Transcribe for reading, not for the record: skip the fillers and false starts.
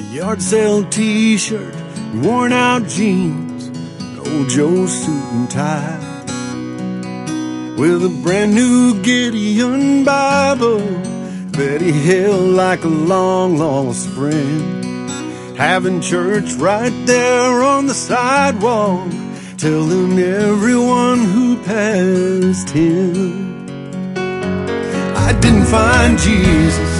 Yard sale t-shirt, worn out jeans, old Joe's suit and tie, with a brand new Gideon Bible that he held like a long lost friend. Having church right there on the sidewalk, telling everyone who passed him. I didn't find Jesus